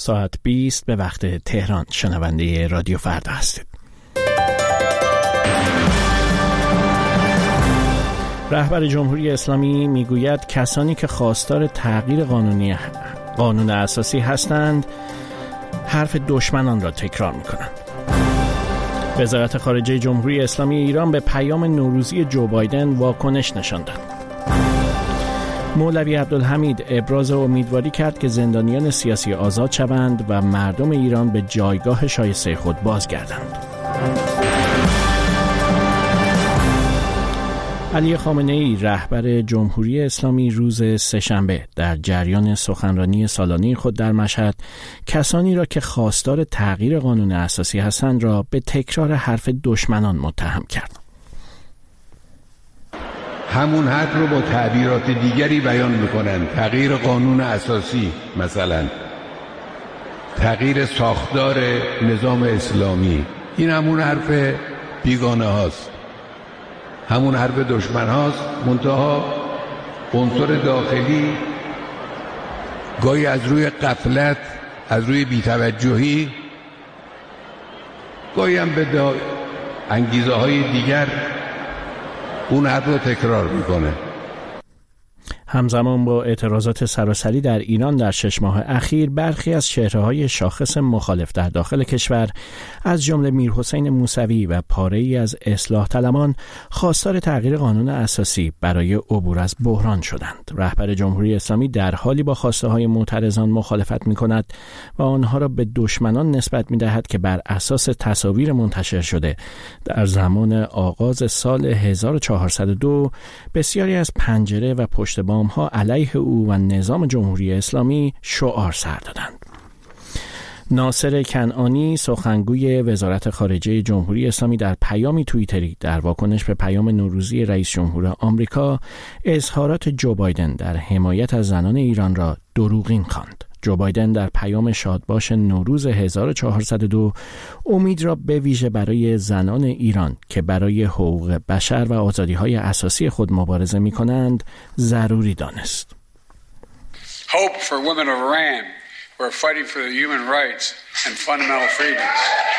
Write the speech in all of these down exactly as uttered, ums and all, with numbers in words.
ساعت بیست به وقت تهران. شنونده رادیو فردا هستید. رهبر جمهوری اسلامی میگوید کسانی که خواستار تغییر قانونی قانون اساسی هستند حرف دشمنان را تکرار میکنند. وزارت خارجه جمهوری اسلامی ایران به پیام نوروزی جو بایدن واکنش نشان داد. مولوی عبدالحمید ابراز امیدواری کرد که زندانیان سیاسی آزاد شوند و مردم ایران به جایگاه شایسته خود بازگردند. علی خامنه‌ای رهبر جمهوری اسلامی روز سه‌شنبه در جریان سخنرانی سالانه خود در مشهد کسانی را که خواستار تغییر قانون اساسی هستند را به تکرار حرف دشمنان متهم کرد. همون حرف رو با تعبیرات دیگری بیان میکنن. تغییر قانون اساسی، مثلا تغییر ساختار نظام اسلامی، این همون حرف بیگانه هاست، همون حرف دشمن هاست. منتها عنصر داخلی گاهی از روی غفلت، از روی بی‌توجهی، گاهی هم به انگیزه های دیگر اون حرف رو تکرار میکنه. همزمان با اعتراضات سراسری در ایران در شش ماه اخیر، برخی از چهره‌های شاخص مخالف در داخل کشور از جمله میرحسین موسوی و پاره‌ای از اصلاح طلبان خواستار تغییر قانون اساسی برای عبور از بحران شدند. رهبر جمهوری اسلامی در حالی با خواسته‌های معترضان مخالفت می‌کند و آنها را به دشمنان نسبت می‌دهد که بر اساس تصاویر منتشر شده در زمان آغاز سال هزار و چهارصد و دو بسیاری از پنجره و پشت بام ها علیه او و نظام جمهوری اسلامی شعار سر دادند. ناصر کنعانی سخنگوی وزارت خارجه جمهوری اسلامی در پیامی توییتری در واکنش به پیام نوروزی رئیس جمهور آمریکا اظهارات جو بایدن در حمایت از زنان ایران را دروغین خواند. جو بایدن در پیام شادباش نوروز هزار و چهارصد و دو امید را به ویژه برای زنان ایران که برای حقوق بشر و آزادی‌های اساسی خود مبارزه می‌کنند ضروری دانست. Hope for women of Iran who are fighting for their human rights and fundamental freedoms.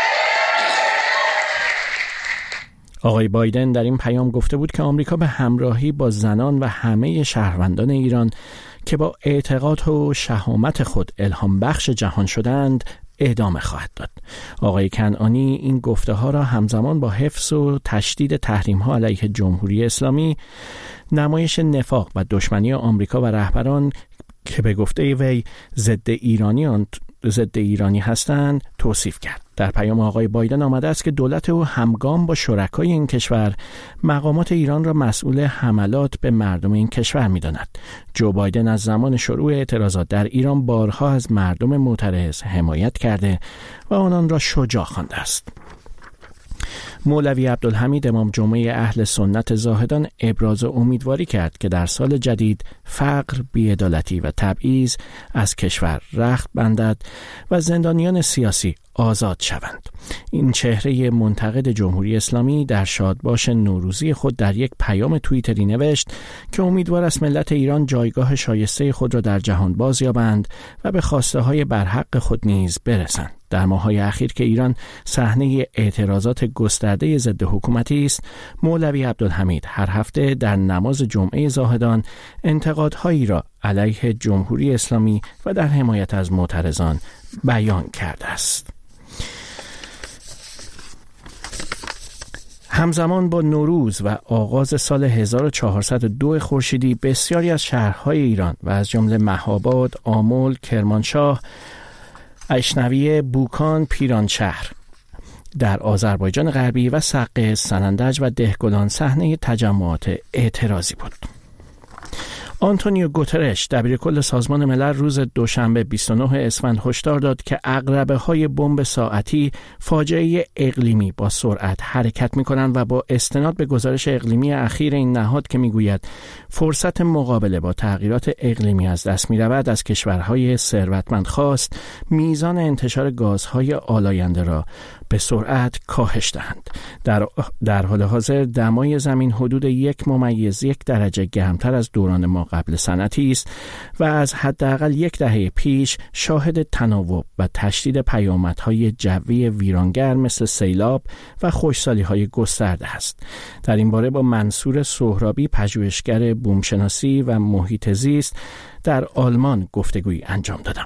آقای بایدن در این پیام گفته بود که آمریکا به همراهی با زنان و همه شهروندان ایران که با اعتقاد و شهامت خود الهام بخش جهان شدند ادامه خواهد داد. آقای کنعانی این گفته ها را همزمان با حفظ و تشدید تحریم ها علیه جمهوری اسلامی، نمایش نفاق و دشمنی آمریکا و رهبران که به گفته وی ضد ایرانیان ضد ایرانی هستند توصیف کرد. در پیام آقای بایدن آمده است که دولت او همگام با شرکای این کشور مقامات ایران را مسئول حملات به مردم این کشور می‌داند. جو بایدن از زمان شروع اعتراضات در ایران بارها از مردم معترض حمایت کرده و آنان را شجاع خوانده است. مولوی عبدالحمید امام جمعه اهل سنت زاهدان ابراز امیدواری کرد که در سال جدید فقر، بی‌عدالتی و تبعیض از کشور رخت بندد و زندانیان سیاسی آزاد شوند. این چهره منتقد جمهوری اسلامی در شادباش نوروزی خود در یک پیام توییتری نوشت که امیدوار است ملت ایران جایگاه شایسته خود را در جهان بازیابند و به خواسته های برحق خود نیز برسند. در ماه‌های اخیر که ایران صحنه اعتراضات گسترده ضد حکومتی است، مولوی عبدالحمید هر هفته در نماز جمعه زاهدان انتقادهایی را علیه جمهوری اسلامی و در حمایت از معترضان بیان کرده است. همزمان با نوروز و آغاز سال هزار و چهارصد و دو خورشیدی بسیاری از شهرهای ایران و از جمله مهاباد، آمل، کرمانشاه، اشنویه، بوکان، پیرانشهر در آذربایجان غربی و سقه، سنندج و دهگلان صحنه تجمعات اعتراضی بود. آنتونیو گوترش دبیرکل سازمان ملل روز دوشنبه بیست و نه اسفند هشدار داد که عقربه‌های بمب ساعتی فاجعه اقلیمی با سرعت حرکت می‌کنند و با استناد به گزارش اقلیمی اخیر این نهاد که می‌گوید فرصت مقابله با تغییرات اقلیمی از دست می‌رود، از کشورهای ثروتمند خواست میزان انتشار گازهای آلاینده را به سرعت کاهش دهند. در, در حال حاضر دمای زمین حدود یک ممیز یک درجه گرمتر از دوران ما قبل صنعتی است و از حداقل یک دهه پیش شاهد تناوب و تشدید پیامدهای جوی ویرانگر مثل سیلاب و خشکسالی‌های گسترده است. در این باره با منصور سهرابی، پژوهشگر بومشناسی و محیط زیست در آلمان گفتگویی انجام دادم.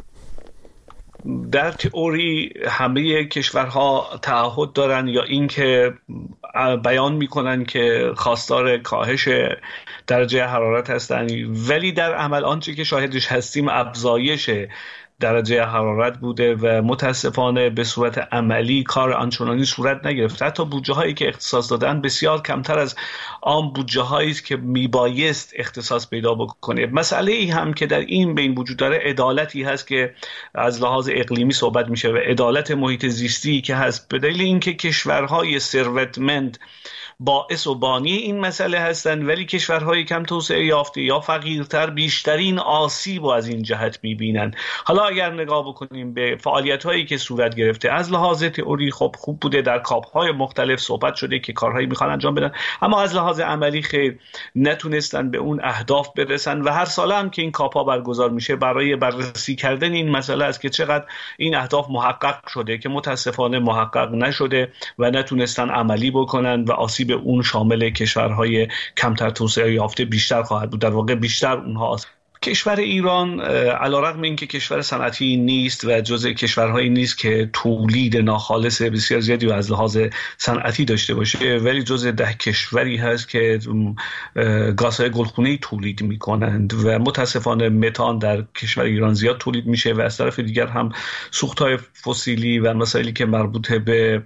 در تئوری همه کشورها تعهد دارن یا اینکه بیان میکنن که خواستار کاهش درجه حرارت هستن، ولی در عمل آنچه که شاهدش هستیم افزایش درجه حرارت بوده و متاسفانه به صورت عملی کار آنچنانی صورت نگرفت. حتی بودجه هایی که اختصاص دادن بسیار کمتر از آن بودجه هایی است که میبایست اختصاص پیدا بکنه. مسئله ای هم که در این بین وجود داره عدالتی هست که از لحاظ اقلیمی صحبت میشه و عدالت محیط زیستی که هست، به دلیل اینکه کشورهای ثروتمند باعث و بانی این مسئله هستند، ولی کشورهای کم توسعه یافته یا فقیرتر بیشترین آسیب و از این جهت میبینند. حالا اگر نگاه بکنیم به فعالیت‌هایی که صورت گرفته، از لحاظ تئوری خب خوب بوده، در کاپ‌های مختلف صحبت شده که کارهایی میخوان انجام بدن، اما از لحاظ عملی خیر نتونستن به اون اهداف برسن و هر ساله هم که این کاپ‌ها برگزار میشه برای بررسی کردن این مسئله است که چقدر این اهداف محقق شده که متاسفانه محقق نشده و نتونستن عملی بکنن و آسیب به اون شامل کشورهای کمتر توسعه یافته بیشتر خواهد بود. در واقع بیشتر اونها. کشور ایران علیرغم اینکه کشور صنعتی نیست و جزء کشورهایی نیست که تولید ناخالص بسیار زیادی و از لحاظ صنعتی داشته باشه، ولی جزء ده کشوری هست که گازهای گلخونه‌ای تولید میکنند و متاسفانه متان در کشور ایران زیاد تولید میشه و از طرف دیگر هم سوختهای فسیلی و مسائلی که مربوط به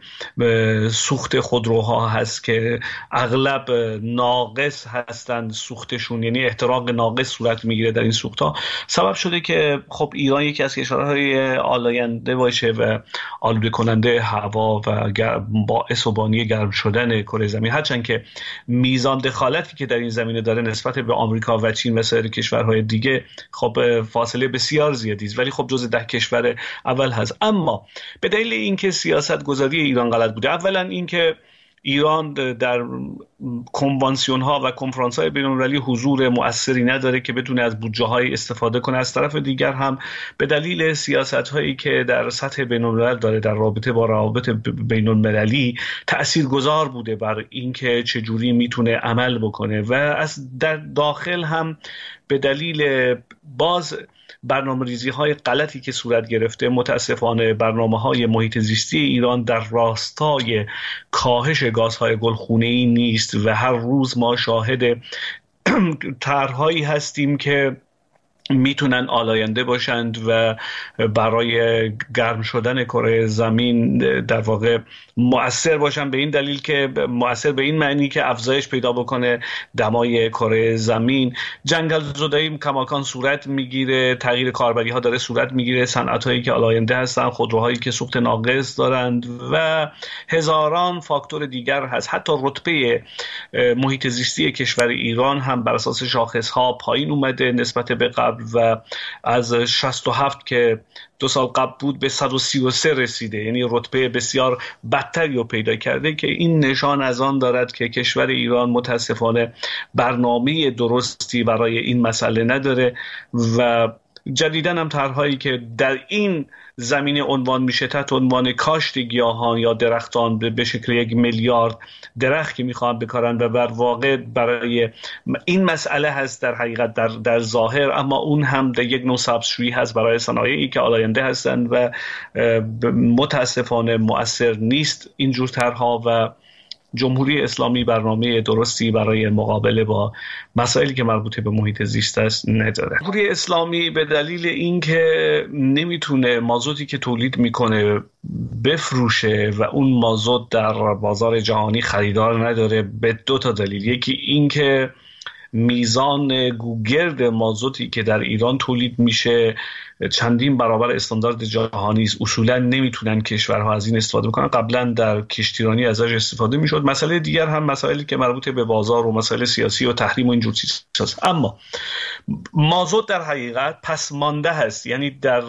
سوخت خودروها هست که اغلب ناقص هستند سوختشون، یعنی احتراق ناقص صورت میگیره در این سوخت‌ها، سبب شده که خب ایران یکی از کشورهای آلاینده باشه و آلوده کننده هوا و باعث و بانی گرم شدن کره زمین، هرچند که میزان دخالتی که در این زمینه داره نسبت به آمریکا و چین و سایر کشورهای دیگه خب فاصله بسیار زیادی است، ولی خب جزء ده کشور اول هست. اما به دلیل اینکه سیاست گذاری ایران غلط بوده، اولا اینکه ایران در کنوانسیون ها و کنفرانس های بین المللی حضور مؤثری نداره که بتونه از بودجه های استفاده کنه. از طرف دیگر هم به دلیل سیاست هایی که در سطح بین الملل داره در رابطه با روابط بین المللی تاثیرگذار بوده بر اینکه چجوری میتونه عمل بکنه و از در داخل هم به دلیل باز برنامه‌ریزی های غلطی که صورت گرفته، متاسفانه برنامه‌های محیط زیستی ایران در راستای کاهش گازهای گلخونه‌ای نیست و هر روز ما شاهد طرح‌هایی هستیم که میتونن آلاینده باشند و برای گرم شدن کره زمین در واقع مؤثر باشن، به این دلیل که مؤثر به این معنی که افزایش پیدا بکنه دمای کره زمین. جنگل زدایی کماکان صورت میگیره، تغییر کاربری ها داره صورت میگیره، صنعت هایی که آلاینده هستن، خودروهایی که سوخت ناقص دارند و هزاران فاکتور دیگر هست. حتی رتبه محیط زیستی کشور ایران هم بر اساس شاخص ها پایین اومده نسبت به قبل و از شصت و هفت که دو سال قبل بود به صد و سی و سه رسیده، یعنی رتبه بسیار بدتری رو پیدا کرده که این نشان از آن دارد که کشور ایران متاسفانه برنامه درستی برای این مسئله نداره و جدیداً هم طرح‌هایی که در این زمینه عنوان میشه تحت عنوان کاشت گیاهان یا درختان به شکل یک میلیارد درخت که میخوان بکارن و بر واقع برای این مسئله هست در حقیقت در, در ظاهر، اما اون هم در یک نوع سبزشویی هست برای صنایعی که آلاینده هستند و متاسفانه مؤثر نیست اینجور طرح‌ها و جمهوری اسلامی برنامه درستی برای مقابله با مسائلی که مربوط به محیط زیست است نداره. جمهوری اسلامی به دلیل اینکه نمیتونه مازوتی که تولید میکنه بفروشه و اون مازوت در بازار جهانی خریدار نداره به دو تا دلیل. یکی اینکه میزان گوگرد مازوتی که در ایران تولید میشه چندین برابر استاندارد جهانی است، اصولا نمیتونن کشورها از این استفاده بکنن. قبلا در کشتیرانی ازش استفاده میشد. مسئله دیگر هم مسائلی که مربوط به بازار و مسائل سیاسی و تحریم و اینجور چیزاست. اما مازاد در حقیقت پس مانده هست، یعنی در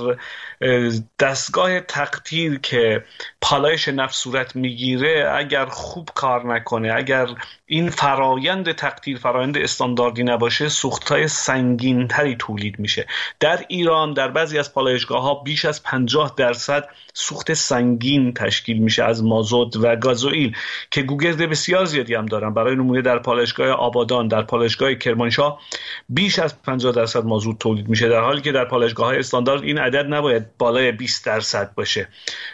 دستگاه تقطیر که پالایش نفت صورت میگیره اگر خوب کار نکنه، اگر این فرایند تقطیر فرایند استانداردی نباشه، سوخت‌های سنگین‌تری تولید میشه. در ایران در بعضی از پالایشگاه‌ها بیش از پنجاه درصد سوخت سنگین تشکیل میشه از مازوت و گازوئیل که گوگرد بسیار زیادی هم دارن. برای نمونه در پالایشگاه آبادان، در پالایشگاه کرمانشاه بیش از پنجاه درصد مازوت تولید میشه، در حالی که در پالایشگاه‌های استاندارد این عدد نباید بالای بیست درصد باشه.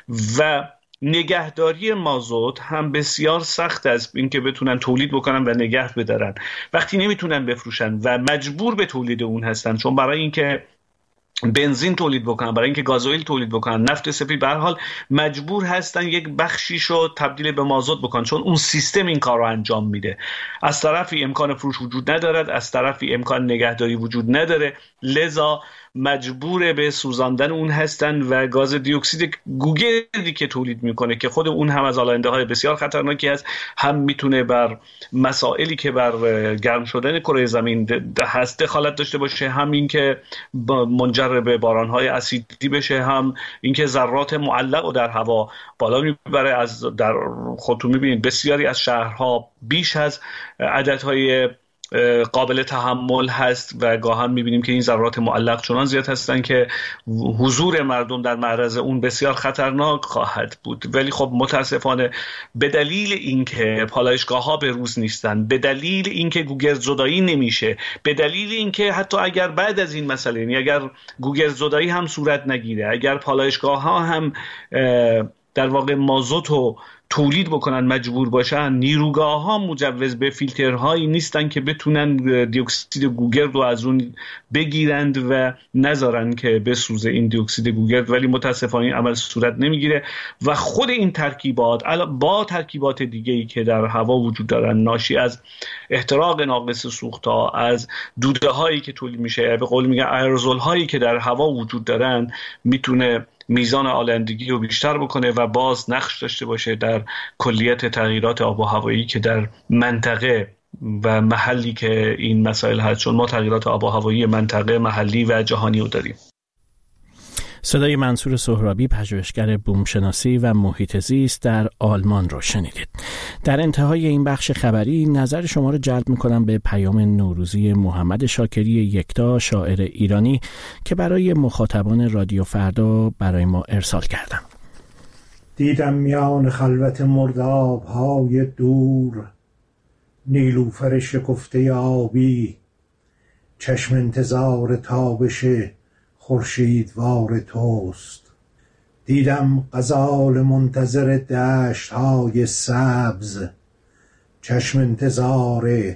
و نگهداری مازوت هم بسیار سخت است، اینکه بتونن تولید بکنن و نگه بدارن. وقتی نمیتونن بفروشن و مجبور به تولید اون هستن، چون برای اینکه بنزین تولید بکنن، برای اینکه گازوئیل تولید بکنن، نفت سفید، به هر حال مجبور هستن یک بخشیشو تبدیل به مازوت بکنن، چون اون سیستم این کار رو انجام میده. از طرفی امکان فروش وجود ندارد، از طرفی امکان نگهداری وجود نداره، لذا مجبور به سوزاندن اون هستن و گاز دی اکسید گوگردی که تولید میکنه که خود اون هم از آلاینده های بسیار خطرناکی هست، هم میتونه بر مسائلی که بر گرم شدن کره زمین هست دخالت داشته باشه، هم این که منجر به باران های اسیدی بشه، هم این که ذرات معلق رو در هوا بالا میبره. از در خودتون میبینید بسیاری از شهرها بیش از عددهای قابل تحمل هست و گاهن میبینیم که این ذرات معلق چنان زیاد هستن که حضور مردم در معرض اون بسیار خطرناک خواهد بود. ولی خب متاسفانه به دلیل اینکه پالایشگاه ها به روز نیستن، به دلیل اینکه گوگرد زدایی نمیشه، به دلیل اینکه حتی اگر بعد از این مسئله، یعنی اگر گوگرد زدایی هم صورت نگیره، اگر پالایشگاه ها هم در واقع مازوتو تولید بکنن مجبور باشن، نیروگاه ها مجوز به فیلترهایی نیستن که بتونن دی اکسید گوگرد رو از اون بگیرند و نذارن که بسوزه این دی اکسید گوگرد. ولی متاسفانه این عمل صورت نمیگیره و خود این ترکیبات با ترکیبات دیگه‌ای که در هوا وجود دارن، ناشی از احتراق ناقص سوخت‌ها، از دوده هایی که تولید میشه، به قول میگن آیروزول هایی که در هوا وجود دارن، میتونه میزان آلایندگی رو بیشتر بکنه و باز نقش داشته باشه در کلیت تغییرات آب و هوایی که در منطقه و محلی که این مسائل هست، چون ما تغییرات آب و هوایی منطقه، محلی و جهانی رو داریم. صدای منصور سهرابی، پژوهشگر بومشناسی و محیط زیست در آلمان رو شنیدید. در انتهای این بخش خبری نظر شما رو جلب می‌کنم به پیام نوروزی محمد شاکری یکتا، شاعر ایرانی، که برای مخاطبان رادیو فردا برای ما ارسال کردم. دیدم میان خلوت مرداب‌های دور، نیلوفر شکفته آبی، چشم انتظار تابش خورشیدوار توست. دیدم غزال منتظر دشت های سبز، چشم انتظار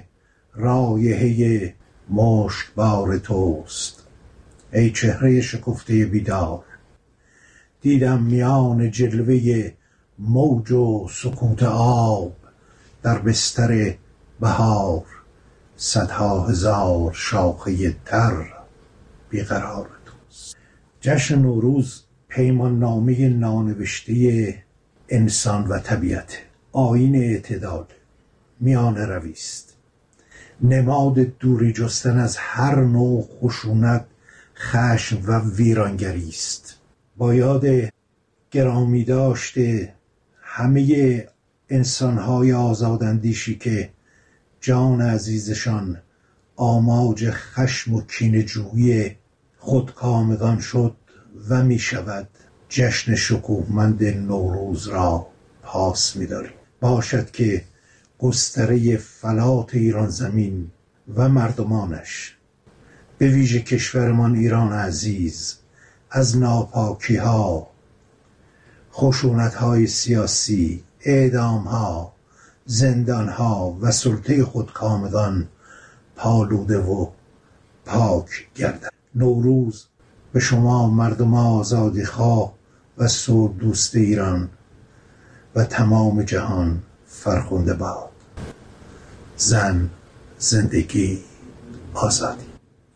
رایحه مشکبار توست. ای چهره شکفته بیدار، دیدم میان جلوه موج و سکوت آب، در بستر بهار صدها هزار شاخه تر بیقرار توست. جشن نوروز پیمان نامه نانوشته انسان و طبیعت، آیین اعتدال، میان رویست، نماد دوری جستن از هر نوع خشونت، خشم و ویرانگری است. با یاد گرامی داشته همه انسان‌های آزاداندیشی که جان عزیزشان آماج خشم و کینه‌جویی خودکامگان شد و می شود، جشن شکوهمند نوروز را پاس می داریم. باشد که گستره فلات ایران زمین و مردمانش، به ویژه کشورمان ایران عزیز، از ناپاکی ها، خشونت های سیاسی، اعدام ها، زندان ها و سلطه خودکامگان پالوده و پاک گردد. نوروز به شما مردم آزادی خواه و صلح دوست ایران و تمام جهان فرخنده باد. زن، زندگی، آزادی.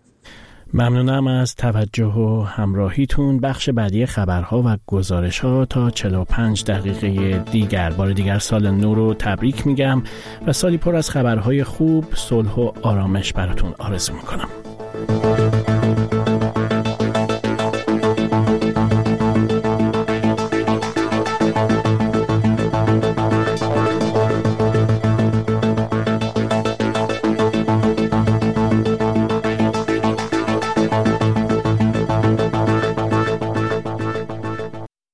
ممنونم از توجه و همراهیتون. بخش بعدی خبرها و گزارش‌ها تا چهل و پنج دقیقه دیگر. بار دیگر سال نو رو تبریک میگم و سالی پر از خبرهای خوب، صلح و آرامش براتون آرزو میکنم.